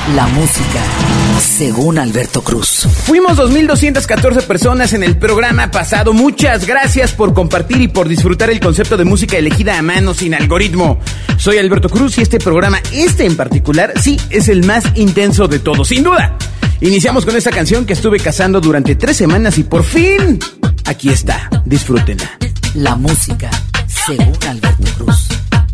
La música, según Alberto Cruz. Fuimos 2,214 personas en el programa pasado. Muchas gracias por compartir y por disfrutar el concepto de música elegida a mano sin algoritmo. Soy Alberto Cruz y este programa, en particular, sí, es el más intenso de todos, sin duda. Iniciamos con esta canción que estuve cazando durante 3 semanas y por fin, aquí está. Disfrútenla. La música, según Alberto Cruz.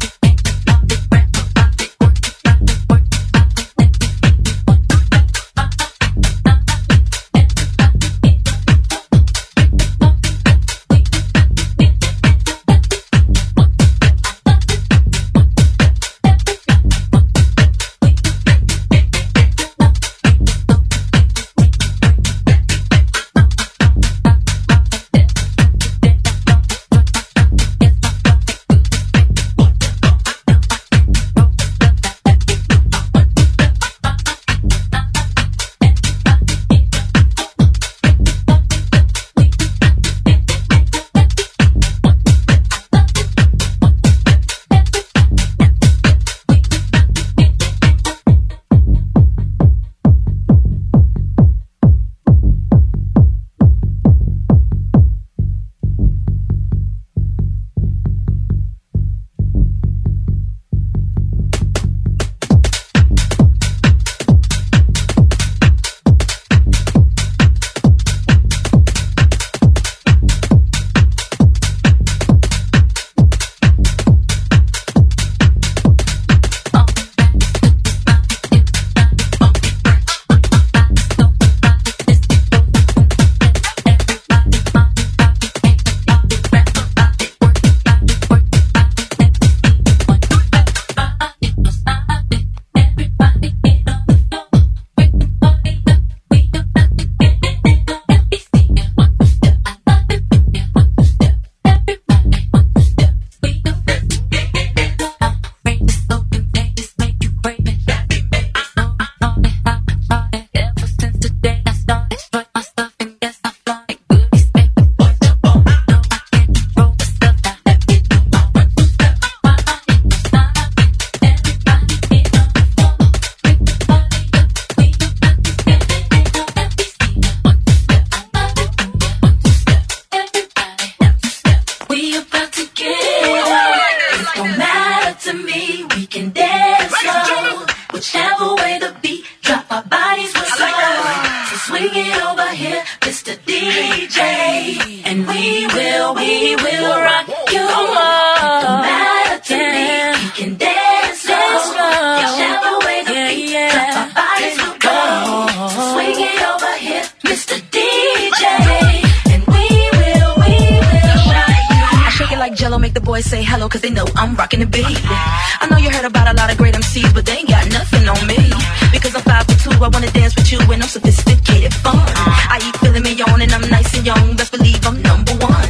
Say hello cause they know I'm rocking the beat. I know you heard about a lot of great MCs, but they ain't got nothing on me. Because I'm 5'2", I wanna dance with you and I'm sophisticated fun. I eat filet mignon and I'm nice and young, best believe I'm number one.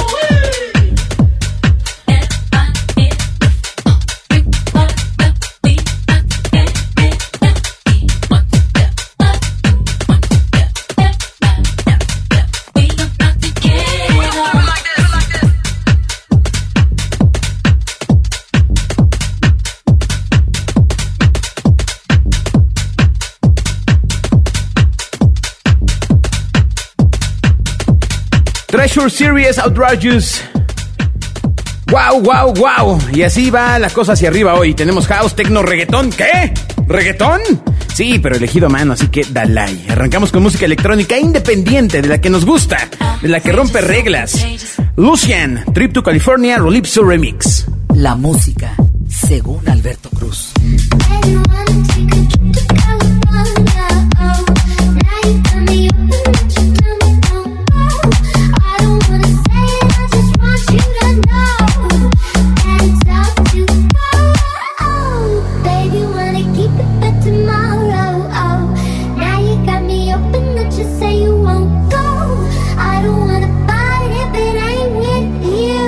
Treasure Series Outrageous. Wow, wow, wow. Y así va la cosa hacia arriba hoy. Tenemos house, techno, reggaetón. ¿Qué? ¿Reggaetón? Sí, pero elegido a mano, así que dale. Arrancamos con música electrónica independiente, de la que nos gusta, de la que rompe reglas. Lucian, Trip to California, Rolipso Remix. La música, según Alberto Cruz.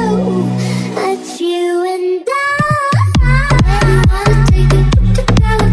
You and I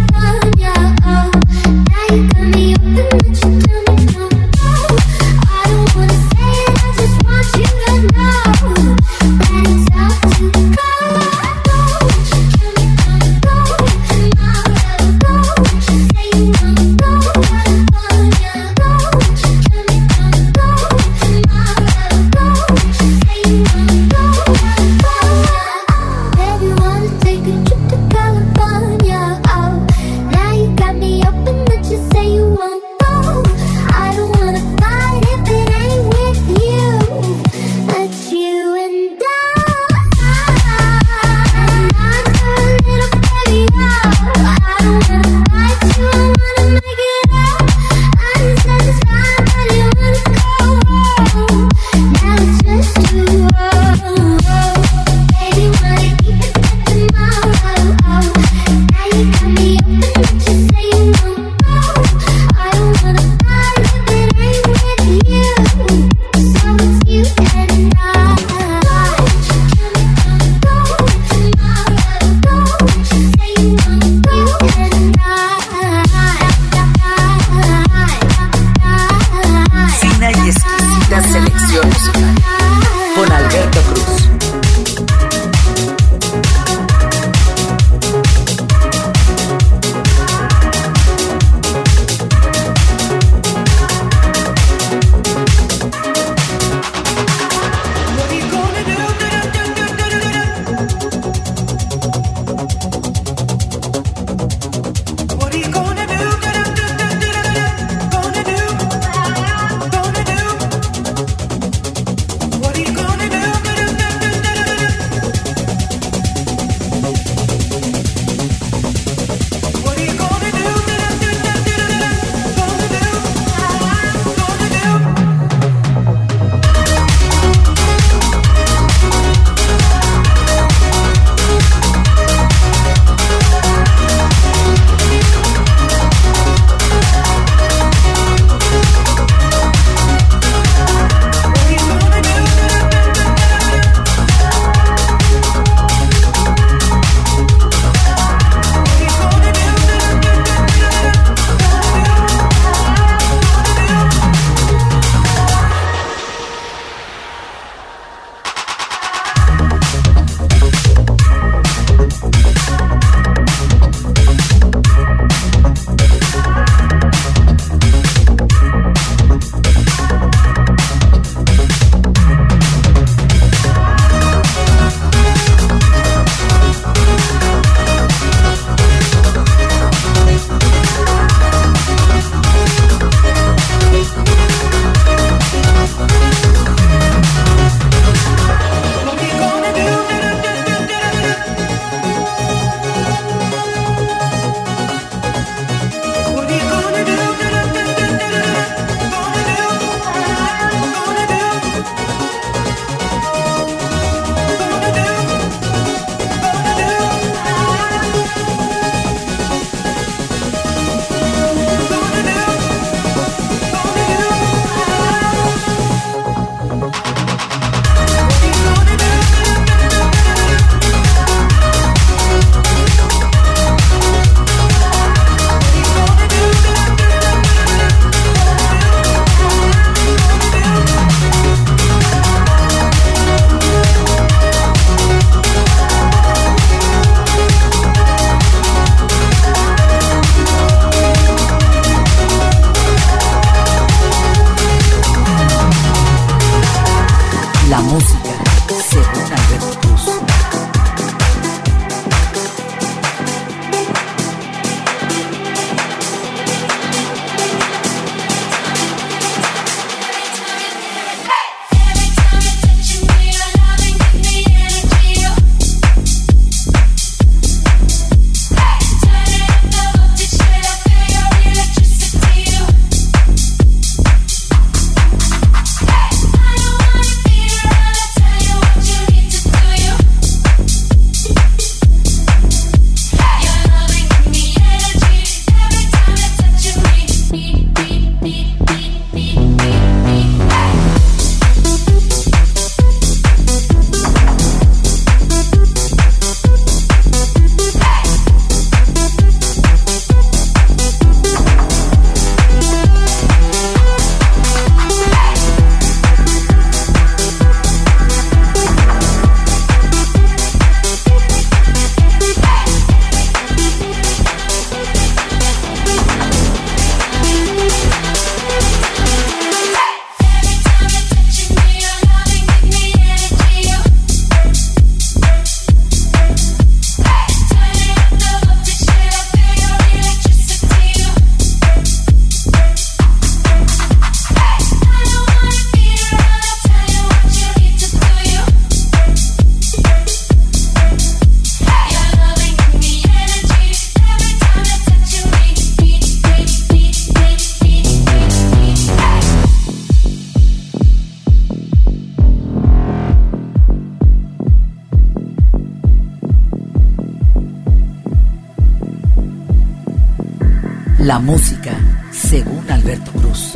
La música según Alberto Cruz.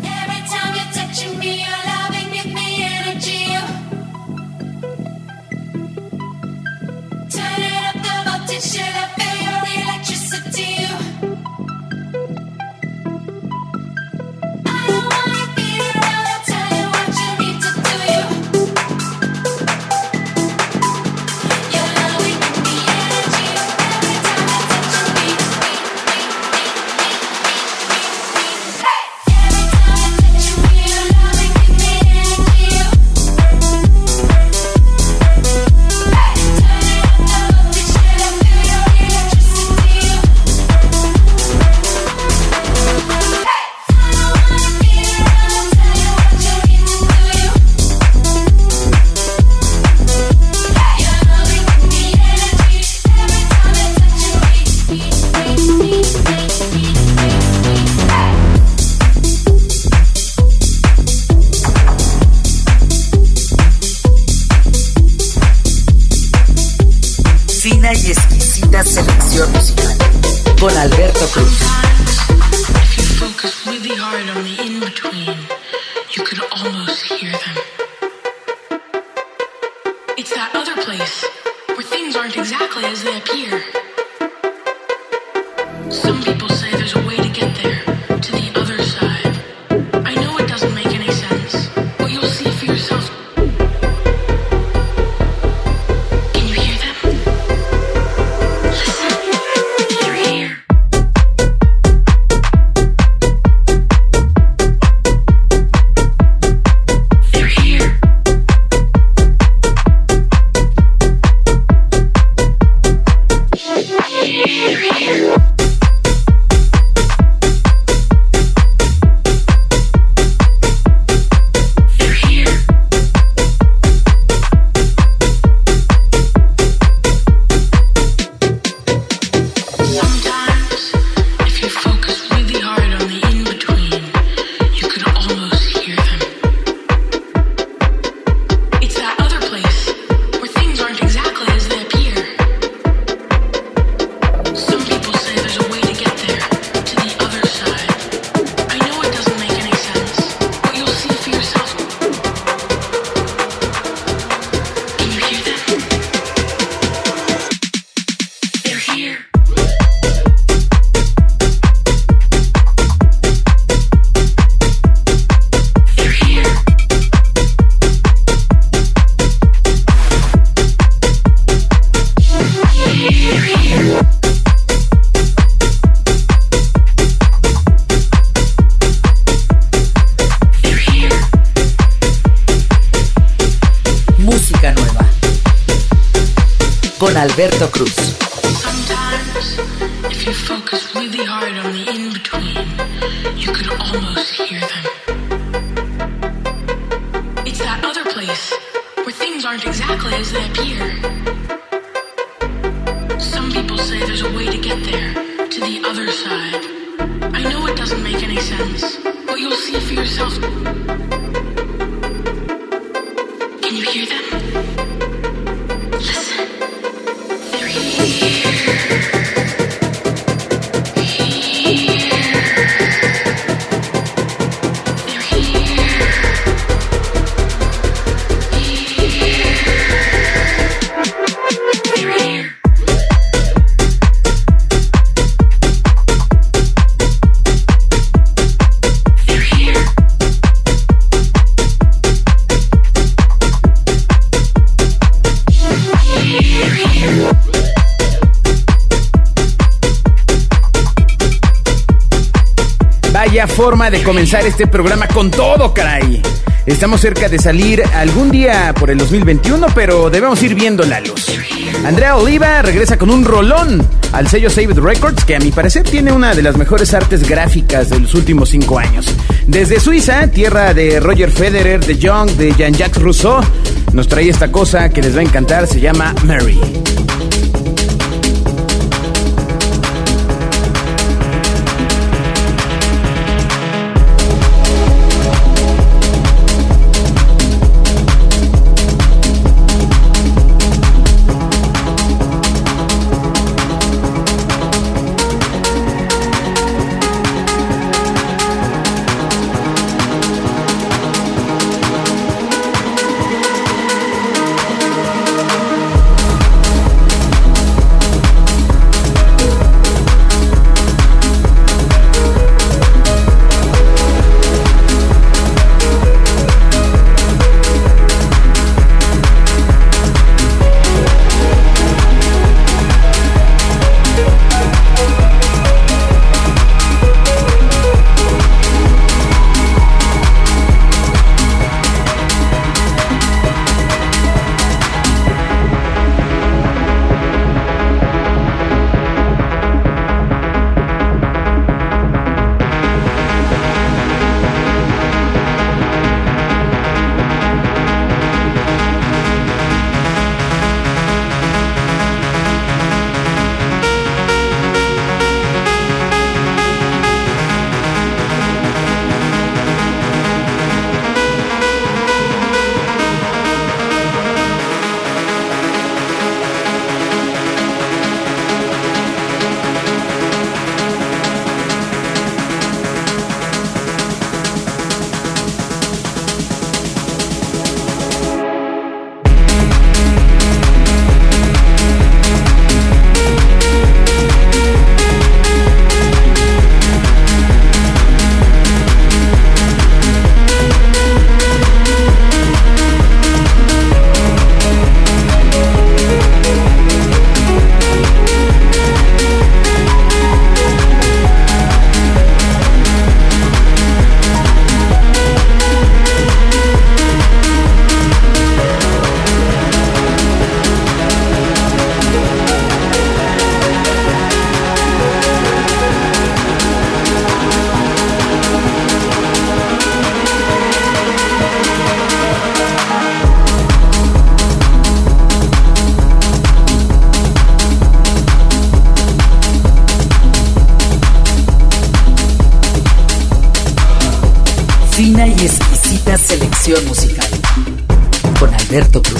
Fina y exquisita selección musical con Alberto Cruz. If you focus really hard on the in-between, you can almost hear them. It's that other place where things aren't exactly as they appear. Some people say there's a way to get there, to the other side. I know it doesn't make any sense, but you'll see for yourself. Can you hear them? Listen, they're here. They're here. They're here. They're here. Sometimes, if you focus really hard on the in-between, you can almost hear them. It's that other place where things aren't exactly as they appear. Some people say there's a way to get there, to the other side. I know it doesn't make any sense, but you'll see for yourself. Can you hear them? They're here. They're here. They're here. They're here. Música nueva con Alberto Cruz. Sometimes, if you focus really hard on the in-between, you can almost hear them. It's that other place where things aren't exactly as they appear. Some people say there's a way to get there, to the other side. I know it doesn't make any sense, but you'll see for yourself. Can you hear them? Listen. They're here. They're here. They're here. They're here. They're here. Vaya forma de comenzar este programa con todo, caray. Estamos cerca de salir algún día por el 2021, pero debemos ir viendo la luz. Andrea Oliva regresa con un rolón al sello Save It Records, que a mi parecer tiene una de las mejores artes gráficas de los últimos 5 años. Desde Suiza, tierra de Roger Federer, de Young, de Jean-Jacques Rousseau, nos trae esta cosa que les va a encantar, se llama Mary. fina y exquisita selección musical con Alberto Cruz.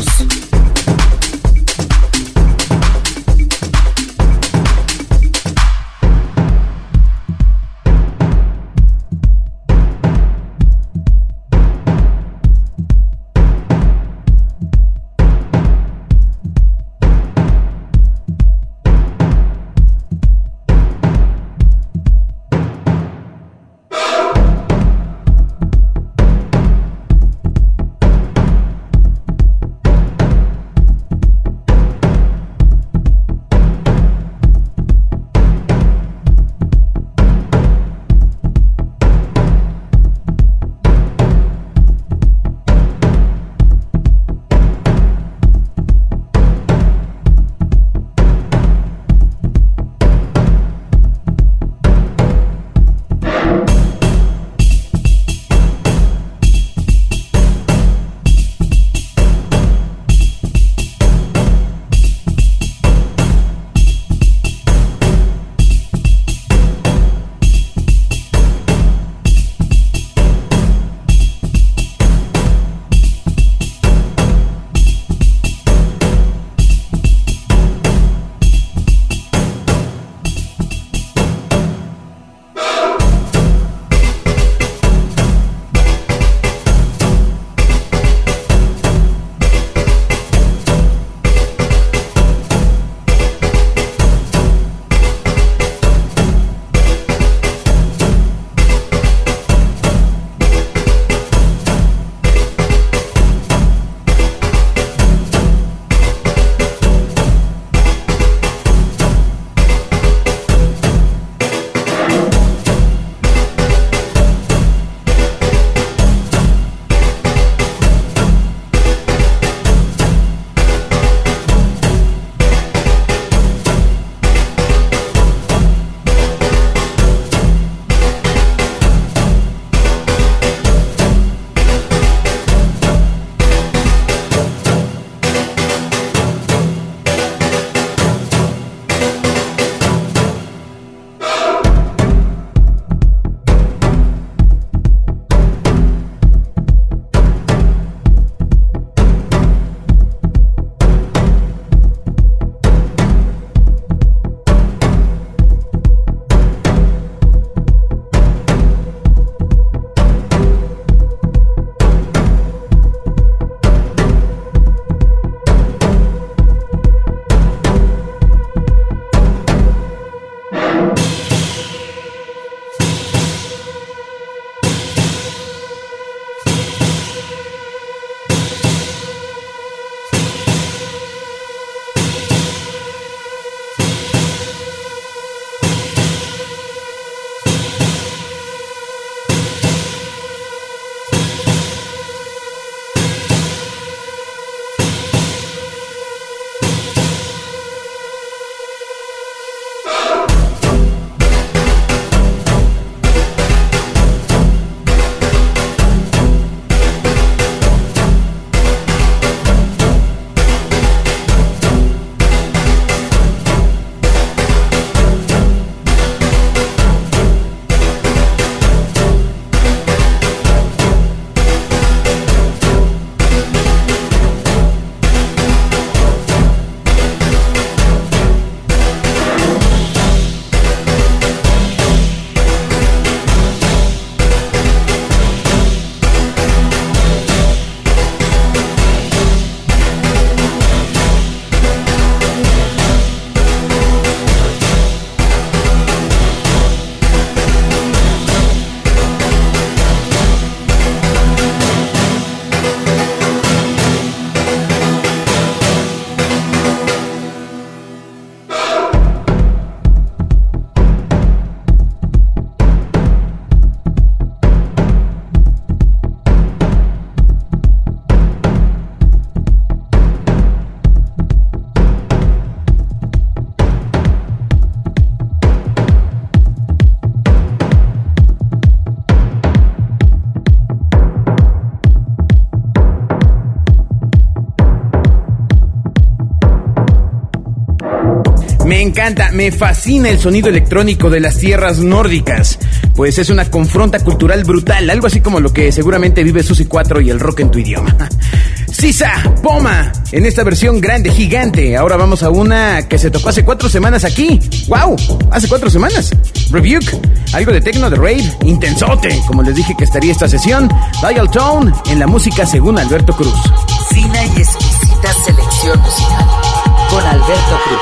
encanta, me fascina el sonido electrónico de las tierras nórdicas. Pues es una confronta cultural brutal, algo así como lo que seguramente vive Susi 4 y el rock en tu idioma. Sisa, Poma, en esta versión grande, gigante. Ahora vamos a una que se tocó hace 4 semanas aquí. ¡Wow! Hace 4 semanas. Rebuke, algo de techno, de rave, intensote. Como les dije que estaría esta sesión. Dial Tone, en la música según Alberto Cruz. Fina y exquisita selección musical con Alberto Cruz.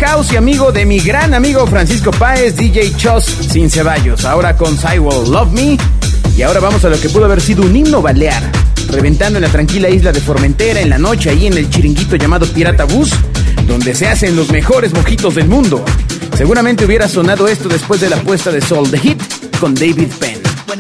house y amigo de mi gran amigo Francisco Páez, DJ Chos Sin Ceballos, ahora con Cywell, Love Me. Y ahora vamos a lo que pudo haber sido un himno balear, reventando en la tranquila isla de Formentera en la noche, ahí en el chiringuito llamado Pirata Bus, donde se hacen los mejores mojitos del mundo. Seguramente hubiera sonado esto después de la puesta de sol, The Hit, con David Penn.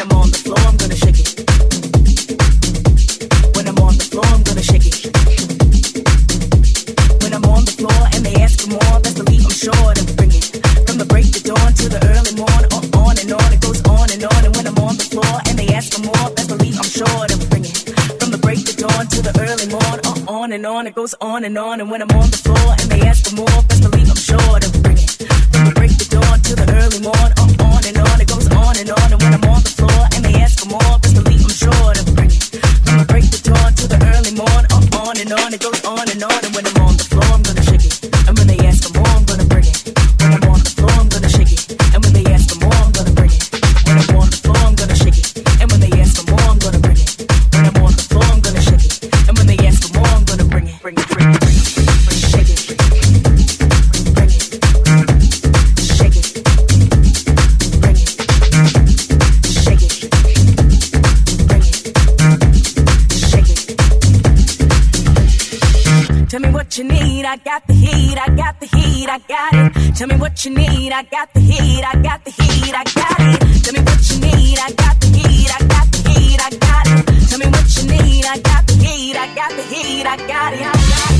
On it goes on, and when I'm on the floor and they ask for more, best believe I'm sure to bring it. From the break the dawn to the early morn, on it goes on, and when I'm on the floor and they ask for more, best believe I'm sure to bring it. From the break the dawn to the early morn, on it goes on, and when I'm on the floor I'm gonna shake it, and when they ask for more I'm gonna bring it. When I'm on the floor I'm gonna shake it, and when they ask for more I'm gonna bring it. When I'm on the floor I'm gonna shake it, and when they ask for more I'm gonna bring it. When I'm on the floor I'm gonna shake it, and when they ask for more I'm gonna bring it. Bring it, bring it, bring it, shake it, bring it, shake it, bring it, shake it, bring it, shake it. Tell me what you need, I got the heat, I got the heat, I got it. Tell me what you need, I got the heat, I got the heat, I got it. Tell me what you need, I got the heat, I got the heat, I got it. Tell me what you need, I got the heat, I got the heat, I got it.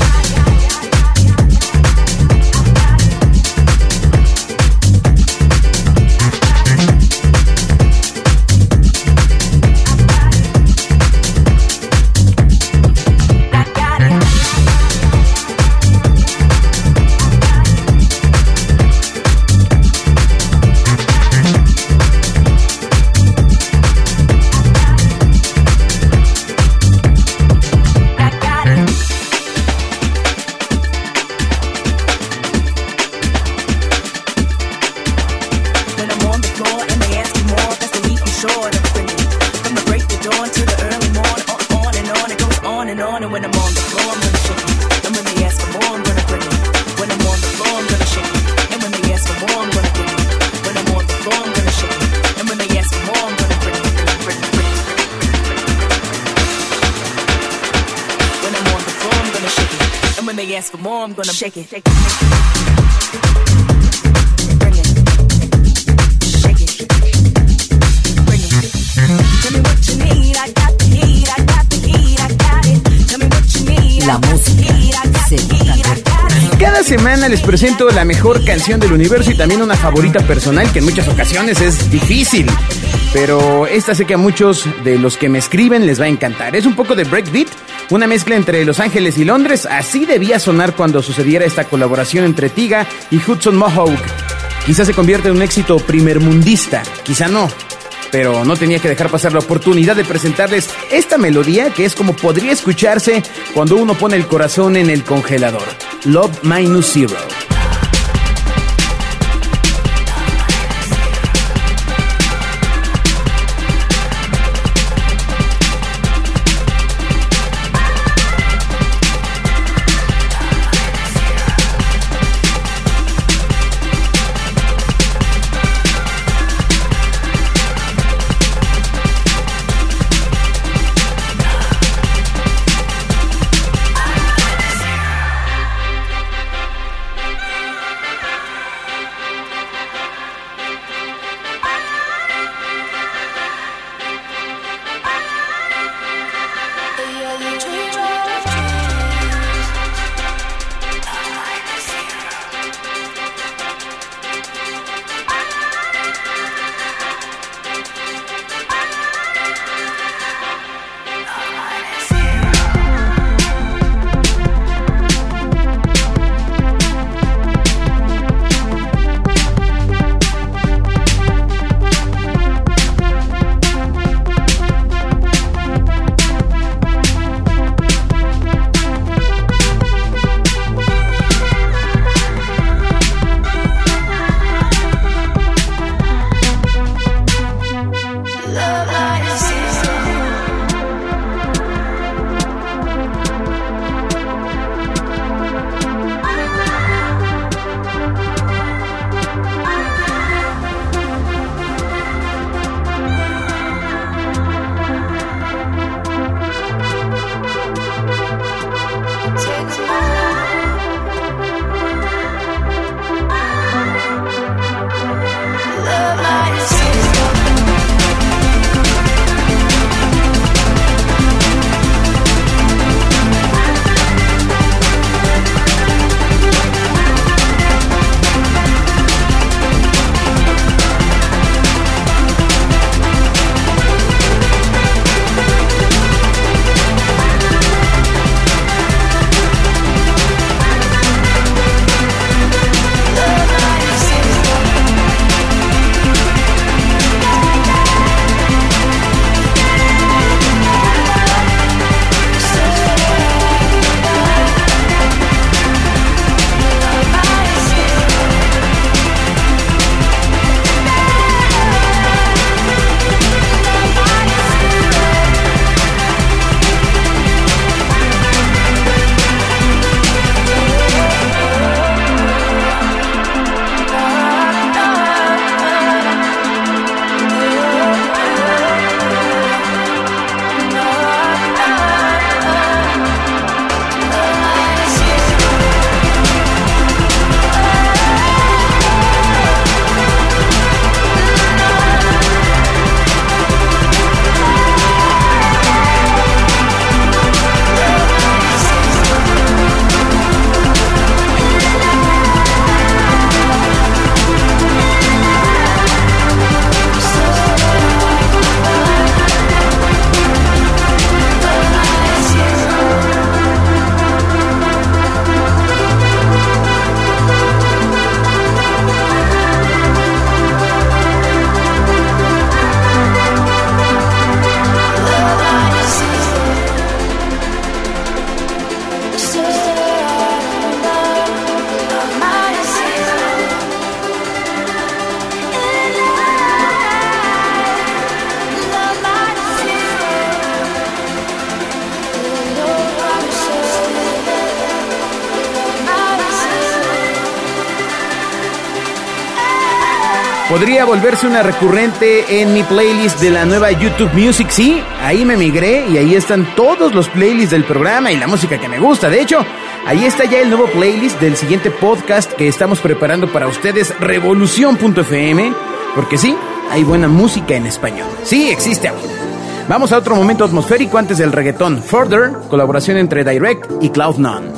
Ask for more, I'm gonna shake it. Shake it. Bring it. Shake it. Bring it. Tell me what you need, I got the heat, I got the heat, I got it. Tell me what you need, La música se Cada semana les presento la mejor canción del universo y también una favorita personal que en muchas ocasiones es difícil. Pero esta sé que a muchos de los que me escriben les va a encantar. Es un poco de breakbeat, una mezcla entre Los Ángeles y Londres. Así debía sonar cuando sucediera esta colaboración entre Tiga y Hudson Mohawk. Quizás se convierta en un éxito primermundista, quizá no, pero no tenía que dejar pasar la oportunidad de presentarles esta melodía que es como podría escucharse cuando uno pone el corazón en el congelador. Love Minus Zero. podría volverse una recurrente en mi playlist de la nueva YouTube Music. Sí, ahí me migré y ahí están todos los playlists del programa y la música que me gusta. De hecho, ahí está ya el nuevo playlist del siguiente podcast que estamos preparando para ustedes, Revolución.fm, porque sí, hay buena música en español. Sí, existe aún. Vamos a otro momento atmosférico antes del reggaetón. Further, colaboración entre Direct y Cloud9.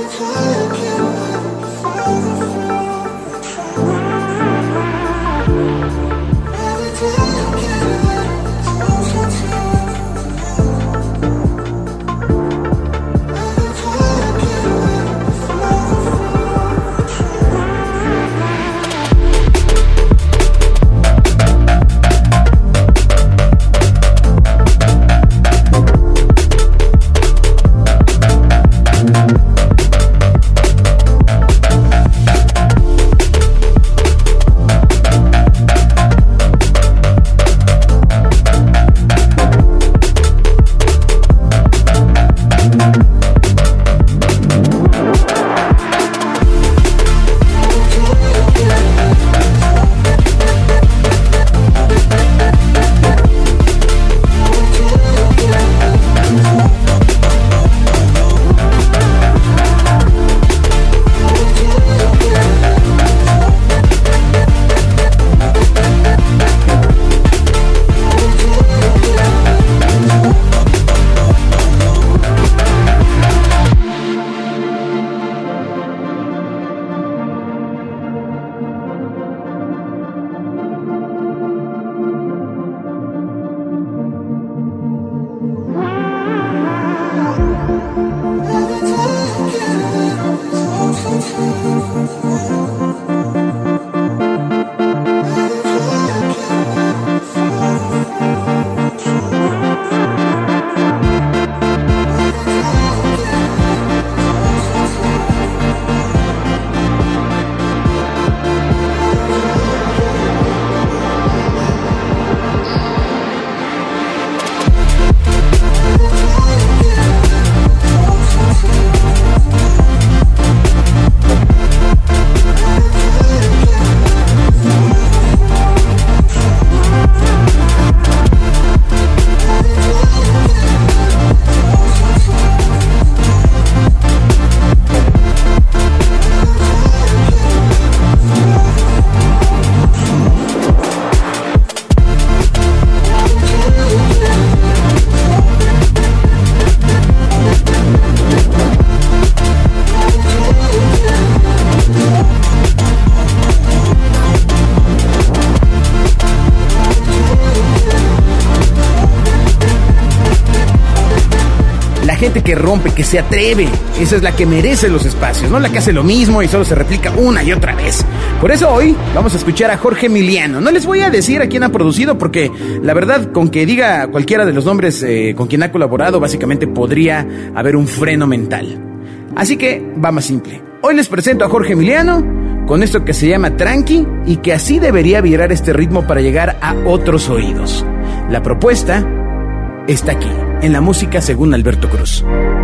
Gente que rompe, que se atreve, esa es la que merece los espacios, no la que hace lo mismo y solo se replica una y otra vez. Por eso hoy vamos a escuchar a Jorge Emiliano. No les voy a decir a quién ha producido, porque la verdad, con que diga cualquiera de los nombres con quien ha colaborado, básicamente podría haber un freno mental. Así que va más simple. Hoy les presento a Jorge Emiliano con esto que se llama Tranqui, y que así debería vibrar este ritmo para llegar a otros oídos. La propuesta está aquí, en la música según Alberto Cruz.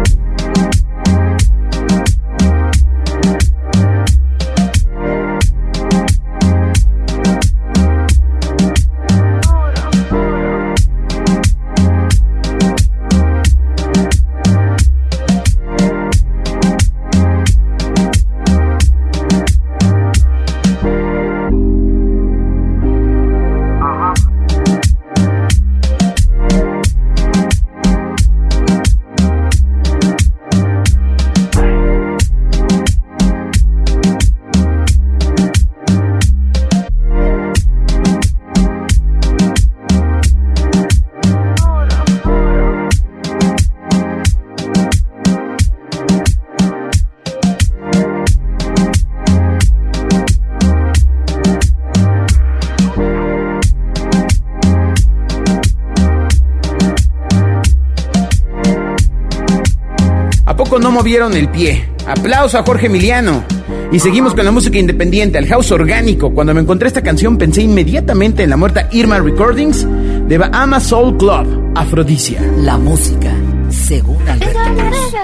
No movieron el pie. Aplauso a Jorge Emiliano. Y seguimos con la música independiente, al house orgánico. Cuando me encontré esta canción pensé inmediatamente en la muerta Irma Recordings de Bahama Soul Club, Afrodisia. La música según Alberto Cruz.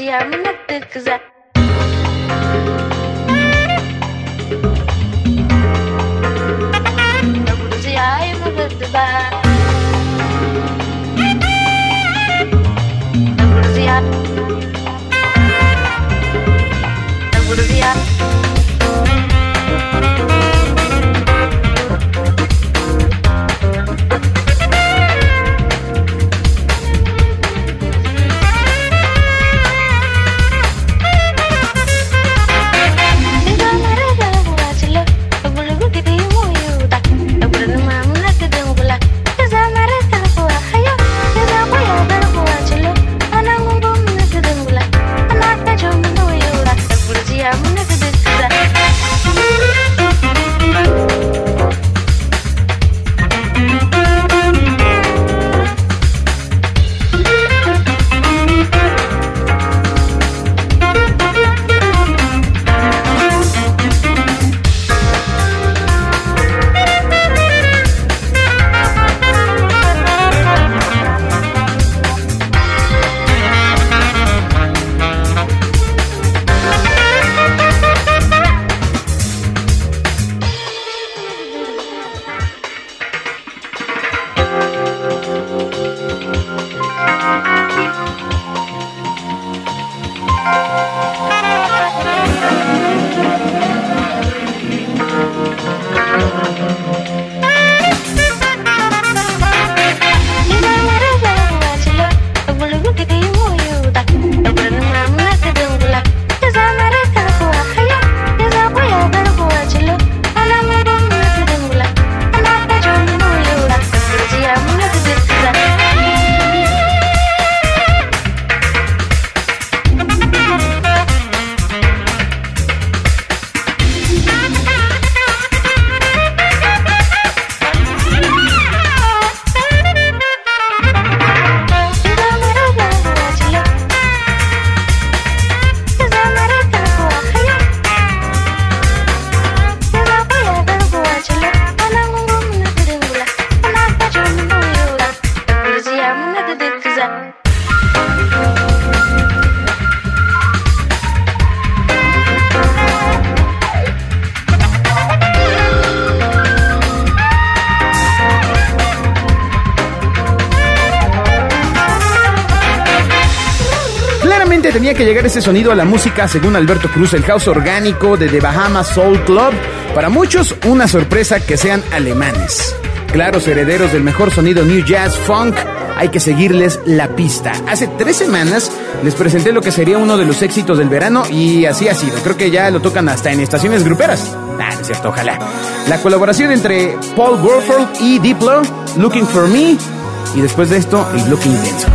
Tenía que llegar ese sonido a la música, según Alberto Cruz, el house orgánico de The Bahamas Soul Club. Para muchos, una sorpresa que sean alemanes. Claros herederos del mejor sonido New Jazz Funk, hay que seguirles la pista. Hace 3 semanas les presenté lo que sería uno de los éxitos del verano y así ha sido. Creo que ya lo tocan hasta en estaciones gruperas. No es cierto, ojalá. La colaboración entre Paul Warford y Diplo, Looking For Me, y después de esto, el bloque intenso.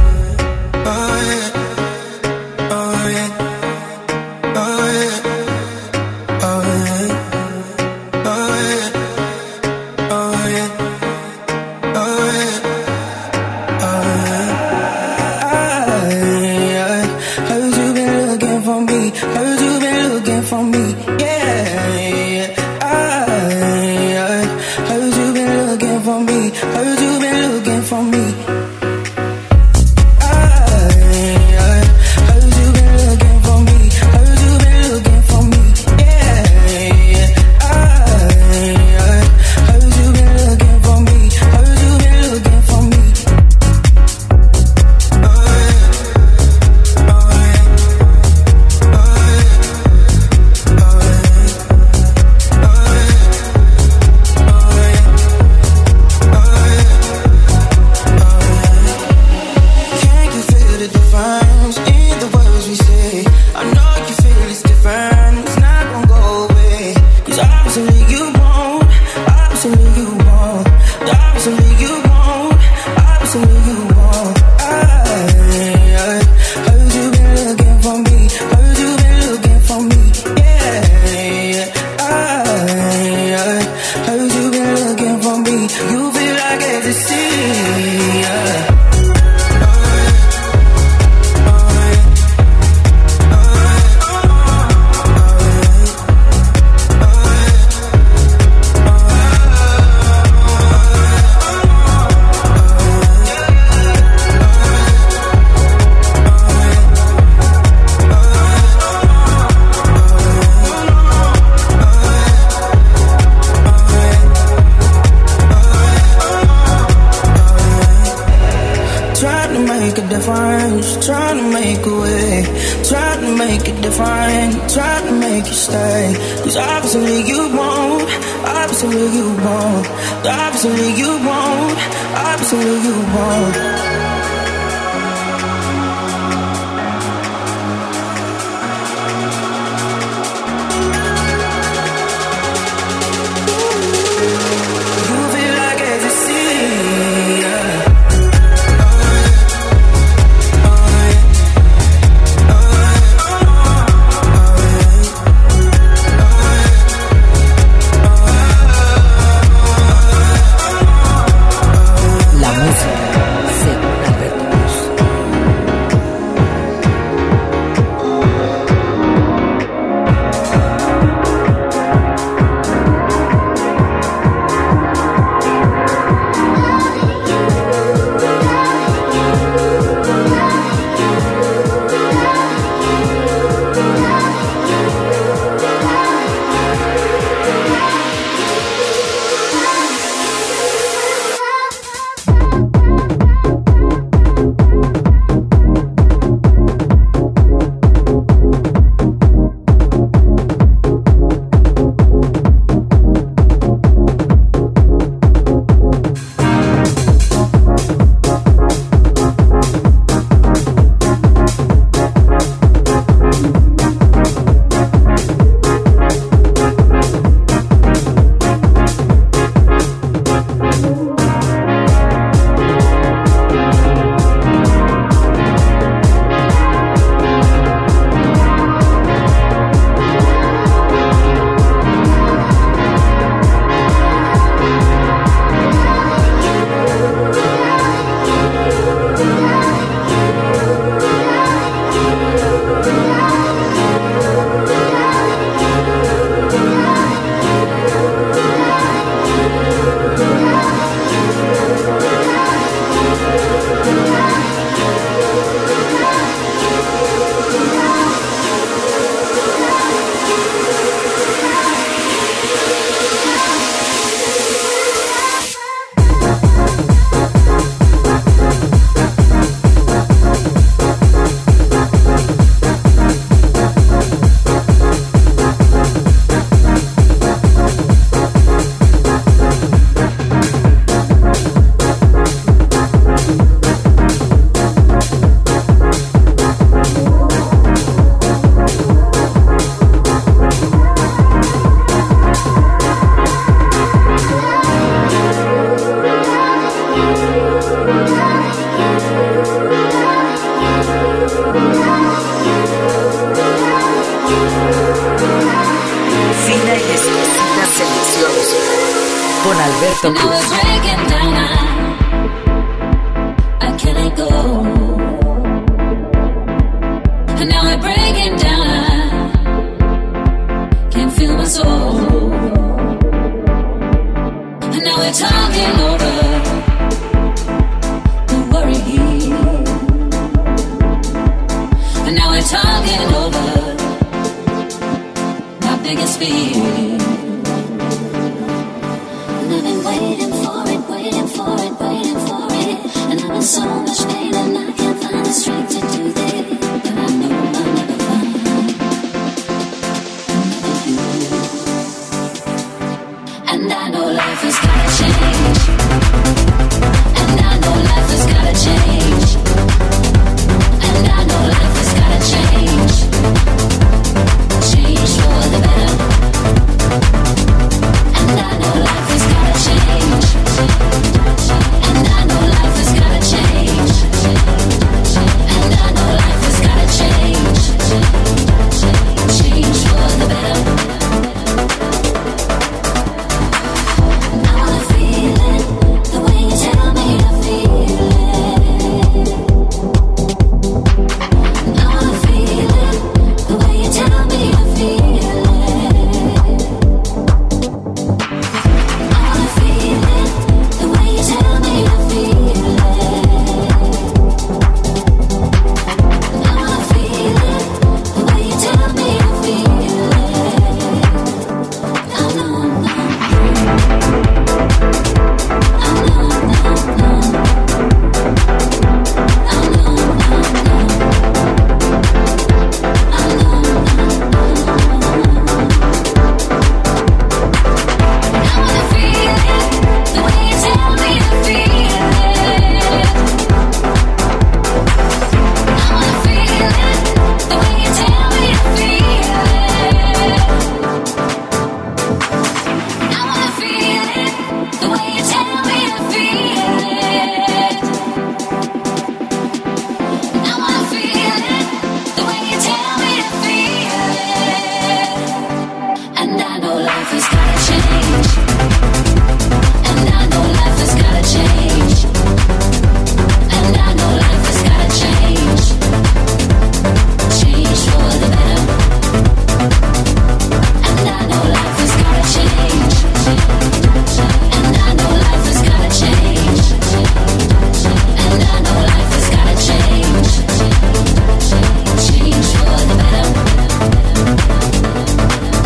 trying to make a difference, trying to make a way, trying to make it different, trying to make you stay. Cause obviously you won't, obviously you won't, obviously you won't, obviously you won't. con Alberto Cruz. Change.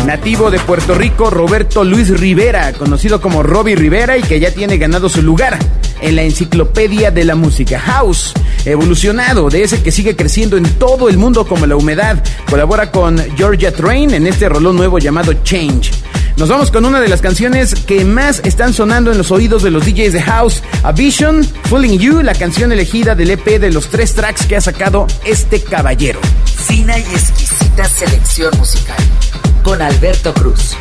nativo de Puerto Rico, Roberto Luis Rivera, conocido como Robbie Rivera, y que ya tiene ganado su lugar en la enciclopedia de la música. House, evolucionado de ese que sigue creciendo en todo el mundo como la humedad, colabora con Georgia Train en este rolón nuevo llamado Change. Nos vamos con una de las canciones que más están sonando en los oídos de los DJs de House, A Vision, Fooling You, la canción elegida del EP de los 3 tracks que ha sacado este caballero. Fina y exquisita selección musical con Alberto Cruz.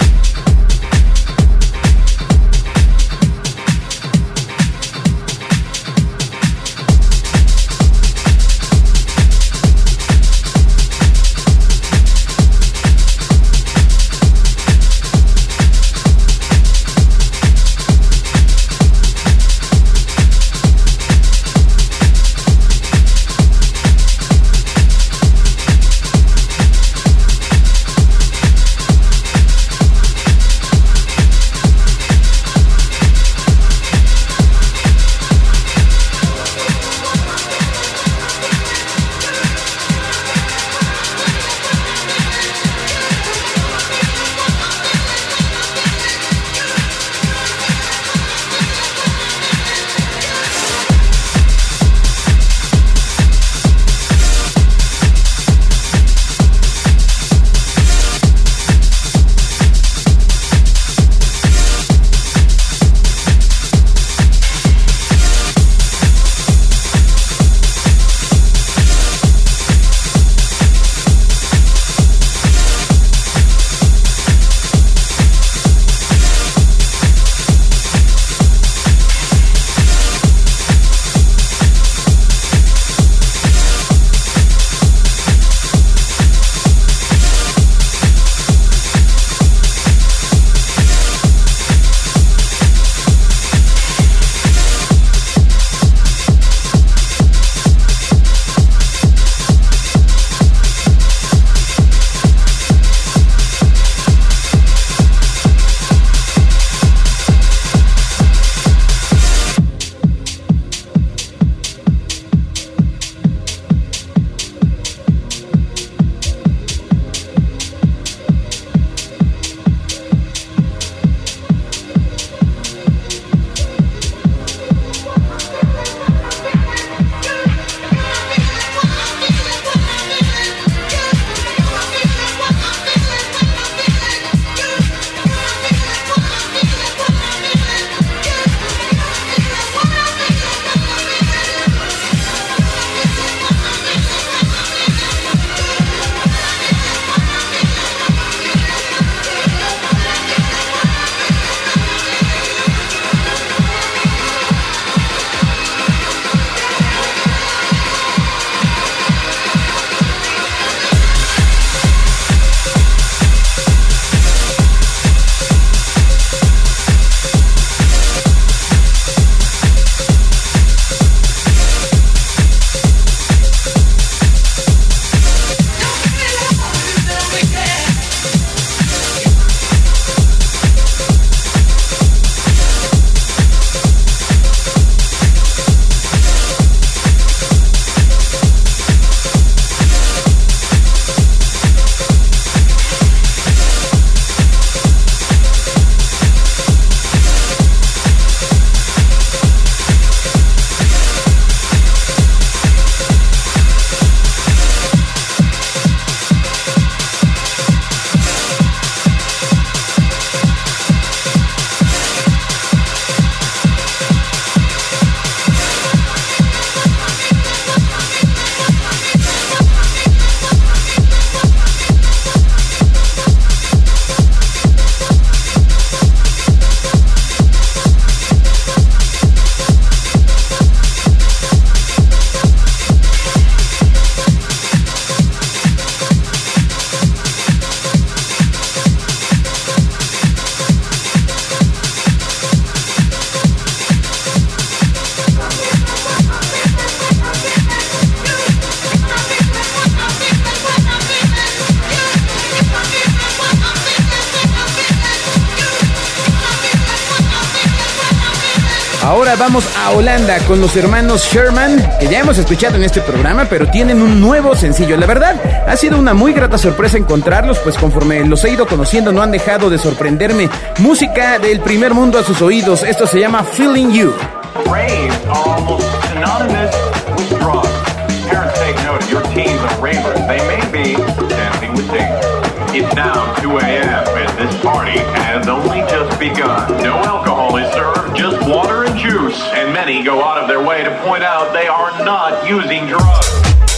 Ahora vamos a Holanda con los hermanos Sherman, que ya hemos escuchado en este programa, pero tienen un nuevo sencillo. La verdad, ha sido una muy grata sorpresa encontrarlos, pues conforme los he ido conociendo no han dejado de sorprenderme. Música del primer mundo a sus oídos. Esto se llama Feeling You. Raves are almost synonymous with drugs. Parents take note of your teens are ravers. They may be dancing with danger. It's now 2 a.m. and this party has only just begun. No alcohol is served, just water and juice. And many go out of their way to point out they are not using drugs.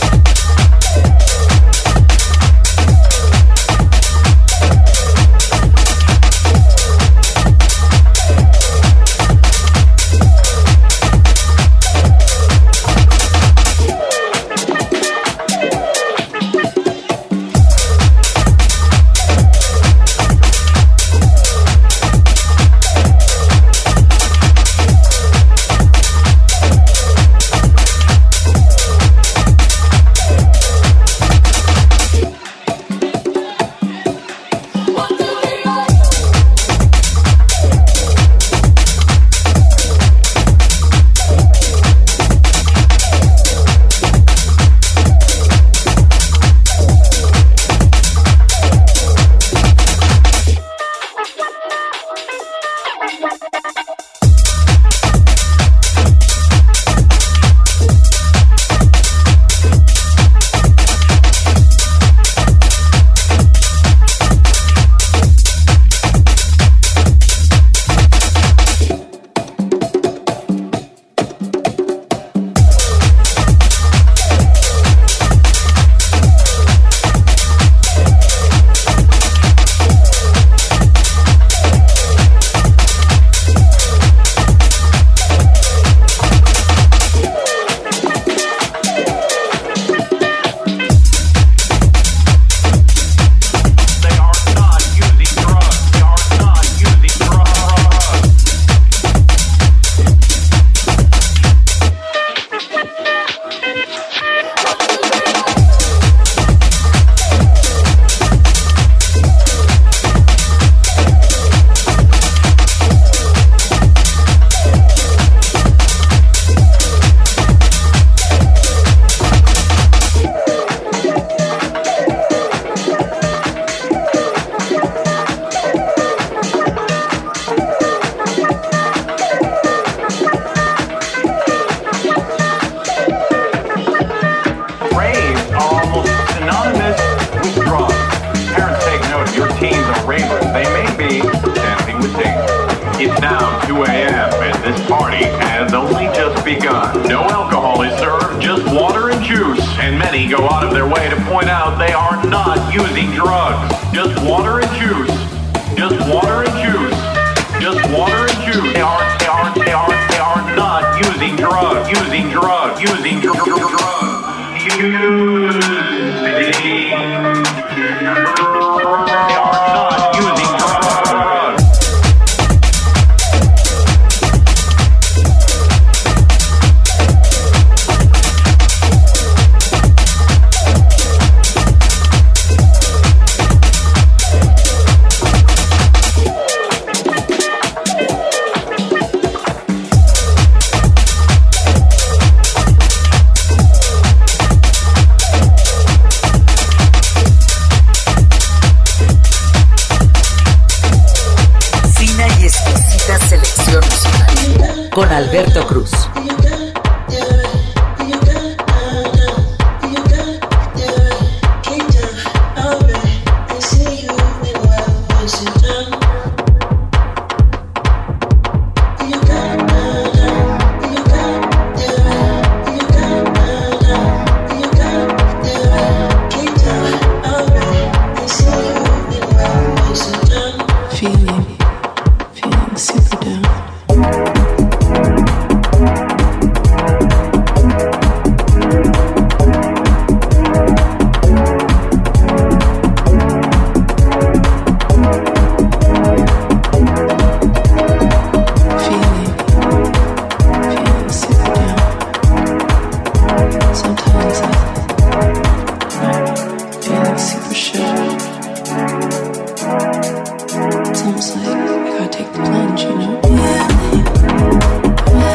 Con Alberto Cruz. Feeling super down. It's almost like I gotta take the plunge, you know?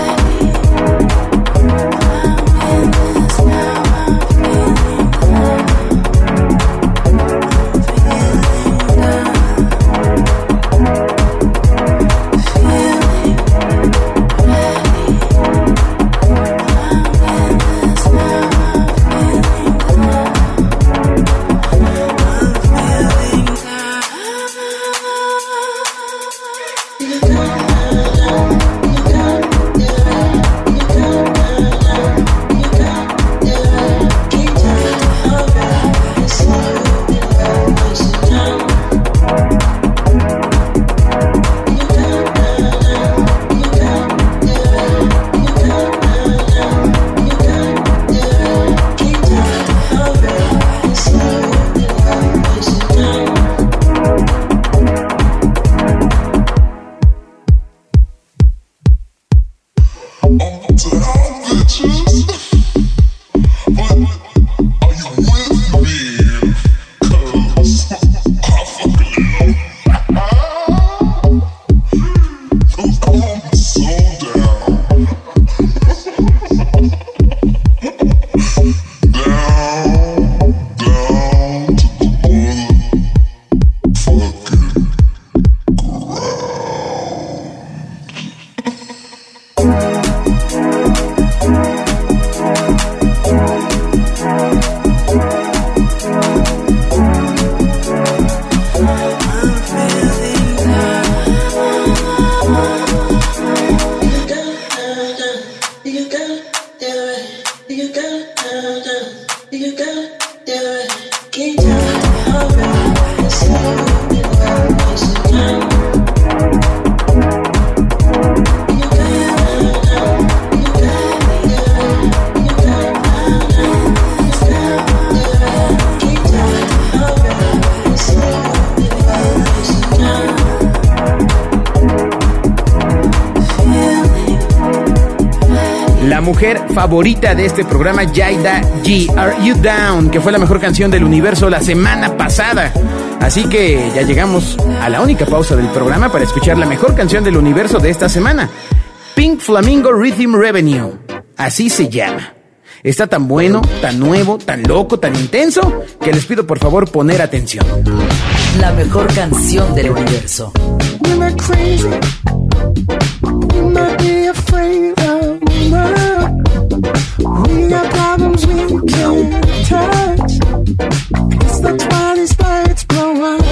La mujer favorita de este programa, Jada G, Are You Down, que fue la mejor canción del universo la semana pasada. Así que ya llegamos a la única pausa del programa para escuchar la mejor canción del universo de esta semana. Pink Flamingo Rhythm Revenue, así se llama. Está tan bueno, tan nuevo, tan loco, tan intenso, que les pido por favor poner atención. La mejor canción del universo. We're not crazy. We might be afraid of love. We got problems we can't touch. It's that's why these lights blow up.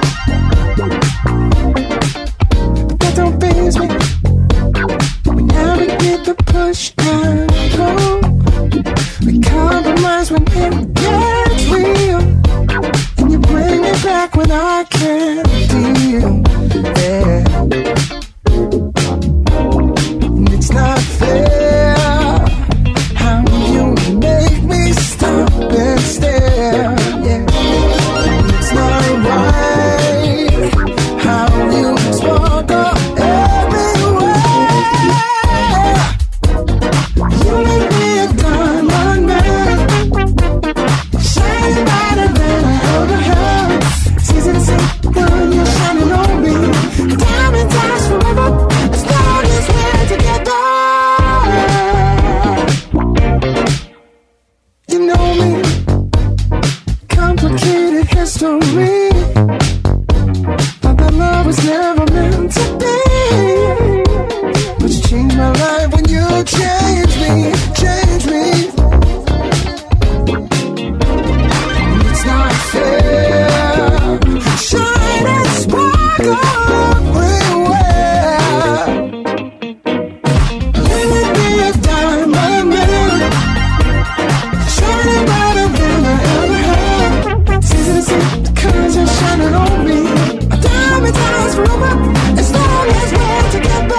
That don't faze me. We navigate the push and pull. We compromise when it gets real. And you bring me back when I can't deal. Yeah. And it's not fair how you make me stop and stare. Yeah. And it's not right how you sparkle everywhere. You make me a diamond man, shining brighter than I ever have. It's easy to see when you're shining on me. Diamond last forever, as long as we're together. You know me, complicated history, but that love was never meant to be. But you changed my life when you changed me, changed me. And it's not fair, shine and sparkle everywhere. You make me a diamond man, shining brighter than I ever had. It's easy to see because you're shining on me. A diamond lasts forever as long as we're together.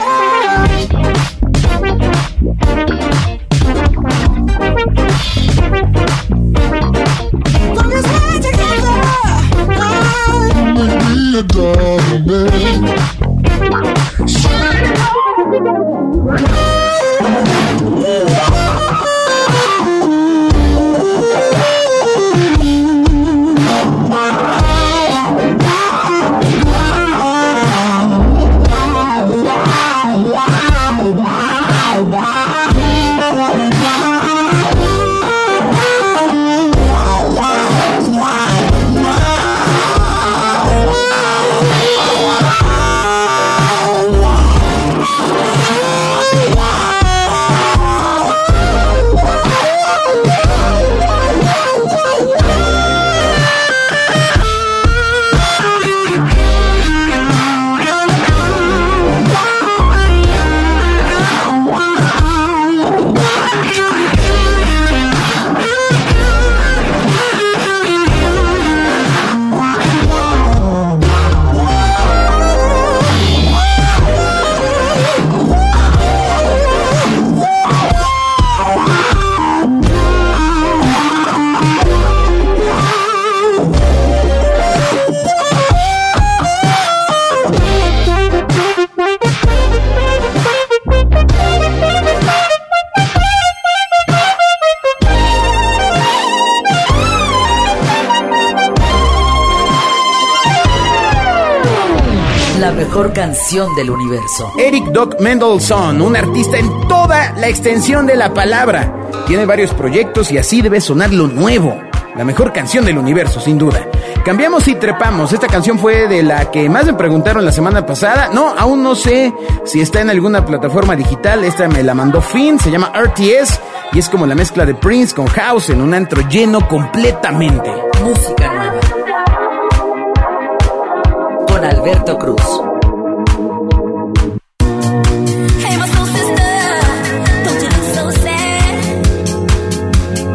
Long as we're together. Make me a diamond man, shining La mejor canción del universo. Eric Doc Mendelssohn, un artista en toda la extensión de la palabra. Tiene varios proyectos y así debe sonar lo nuevo. La mejor canción del universo, sin duda. Cambiamos y trepamos. Esta canción fue de la que más me preguntaron la semana pasada. No, aún no sé si está en alguna plataforma digital. Esta me la mandó Finn, se llama RTS y es como la mezcla de Prince con House en un antro lleno completamente. Música nueva. Con Alberto Cruz. Hey, my soul sister, don't you look so sad?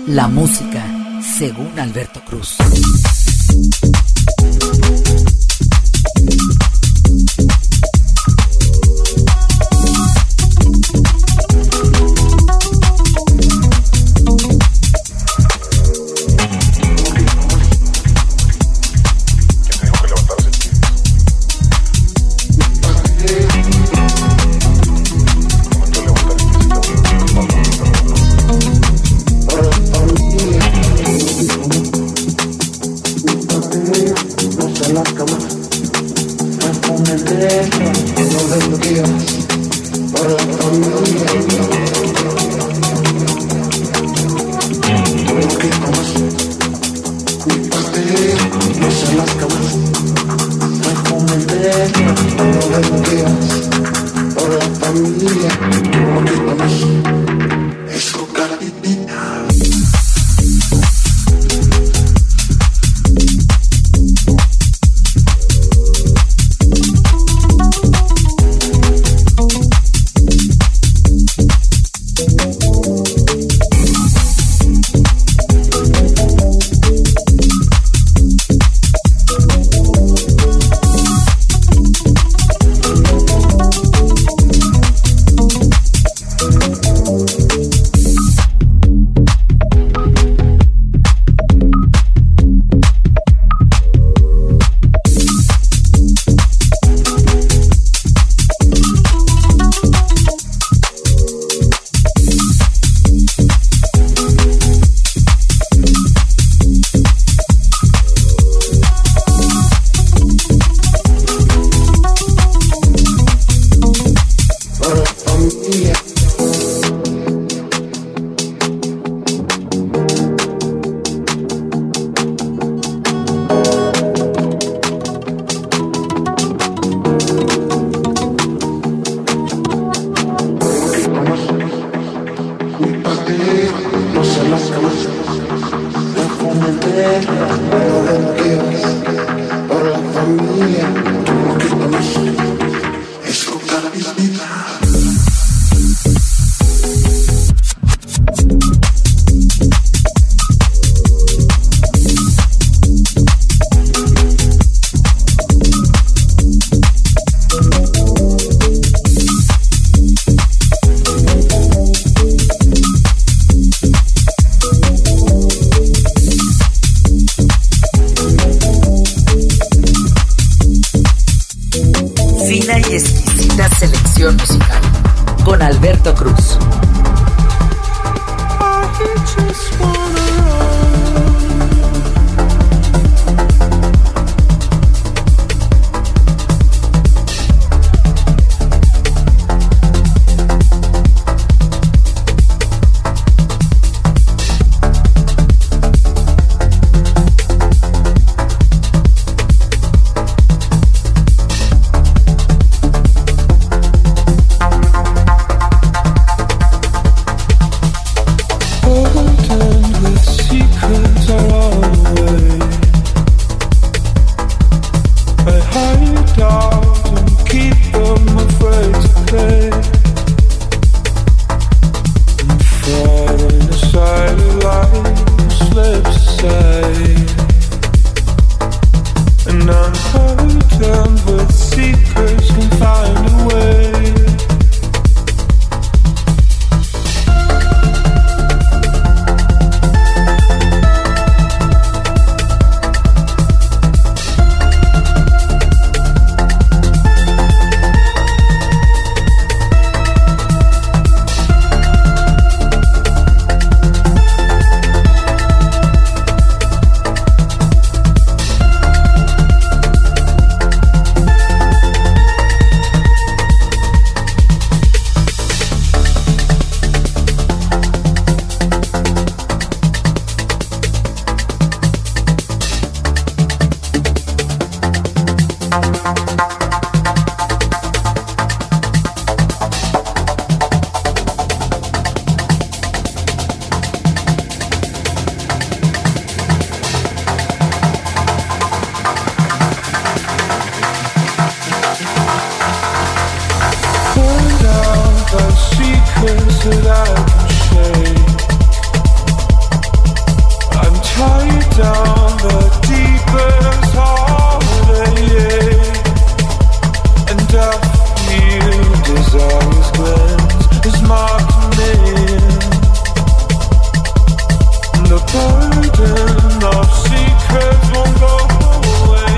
La música según Alberto Cruz. burden of secrets won't go away.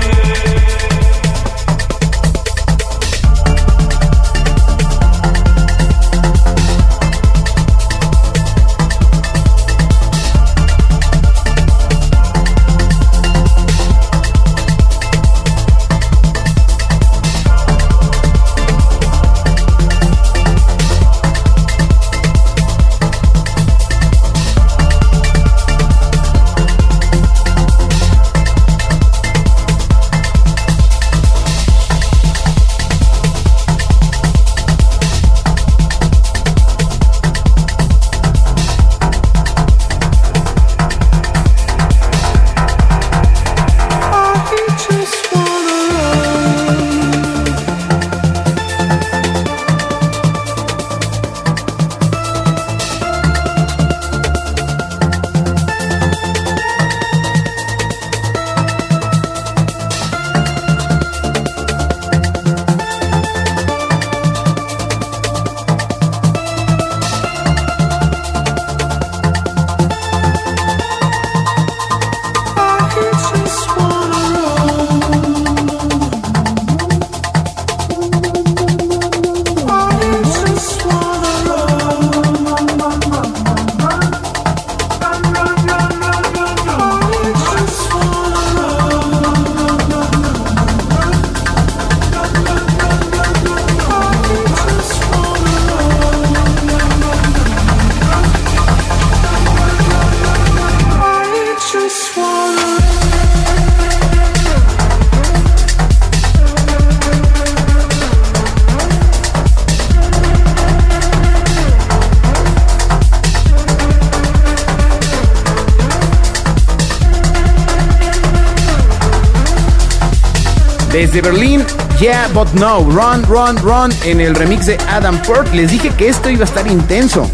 Desde Berlín, Yeah But No, Run, Run, Run, en el remix de Adam Port. Les dije que esto iba a estar intenso.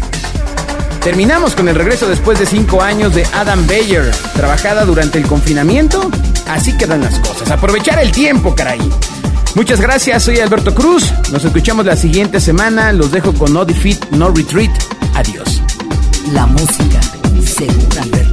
Terminamos con el regreso después de 5 años de Adam Beyer, trabajada durante el confinamiento. Así quedan las cosas. Aprovechar el tiempo, caray. Muchas gracias, soy Alberto Cruz. Nos escuchamos la siguiente semana. Los dejo con No Defeat, No Retreat. Adiós. La música, según Alberto.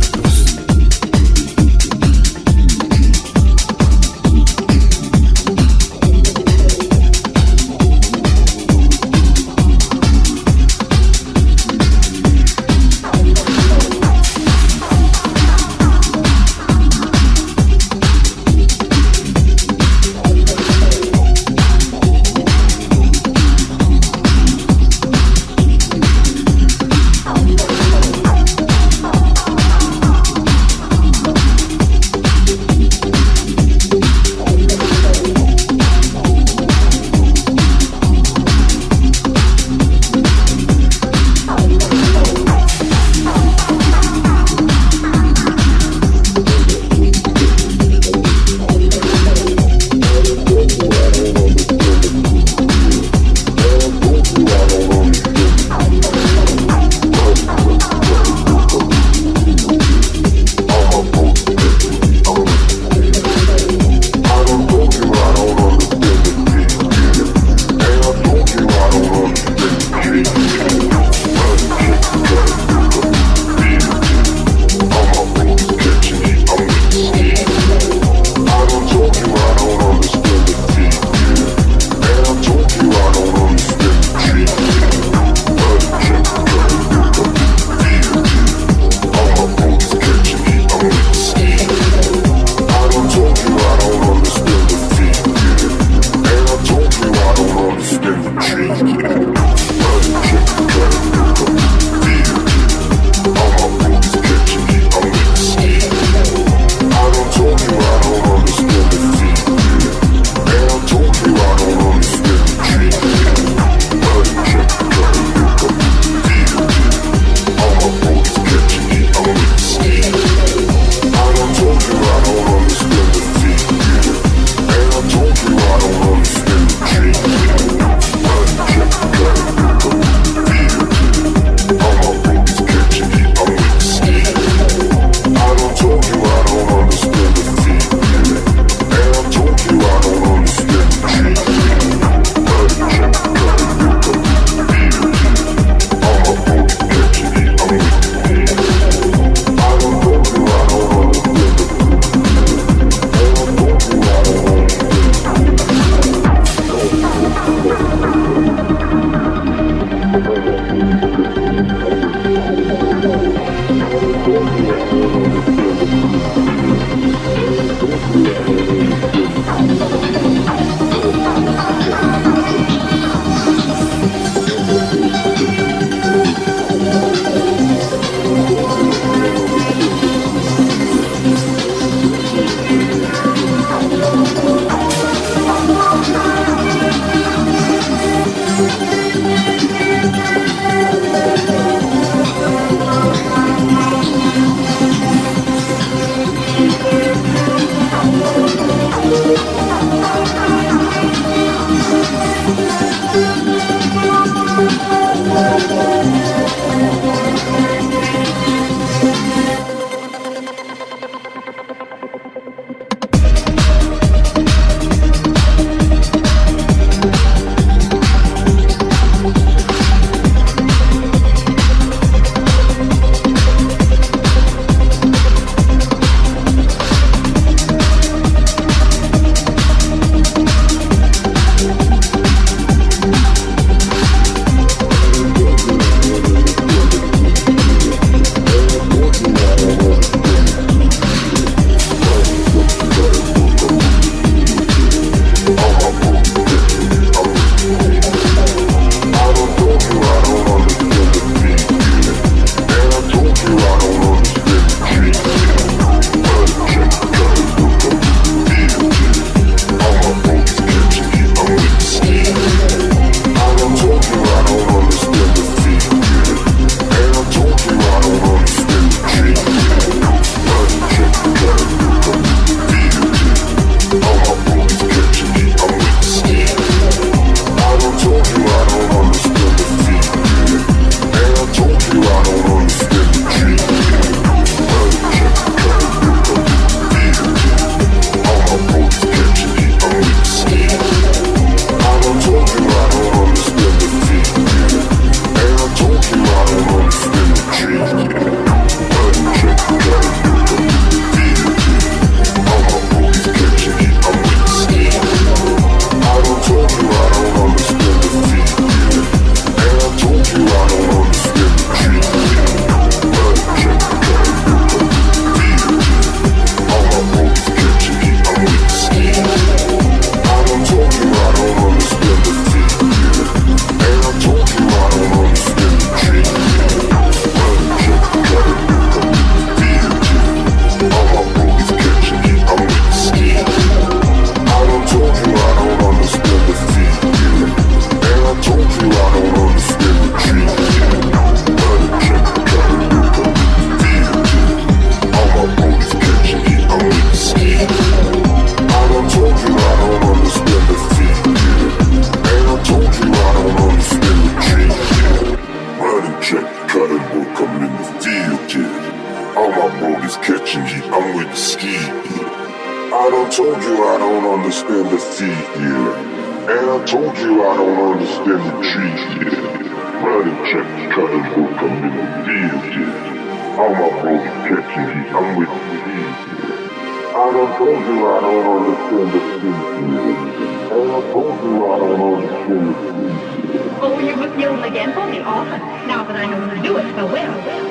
told you I don't understand the feet, yeah. And I told you I don't understand the treat, yeah. Riding check, trying to work, I'm in the field, yeah. All my bros catching heat, I'm with the feet, yeah. I done told you I don't understand the feet, yeah. And I told you I don't understand the feet, yeah. Oh, you must yodel again for me often, now that I know how to do it so well.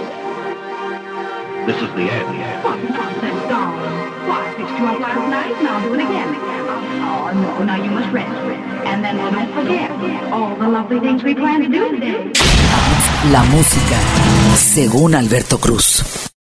This is the end. What nonsense, darling. Why, I fixed you up last night and I'll do it again. Oh, no, now you must rest. And then we'll don't forget all the lovely things we plan to do today. La música, según Alberto Cruz.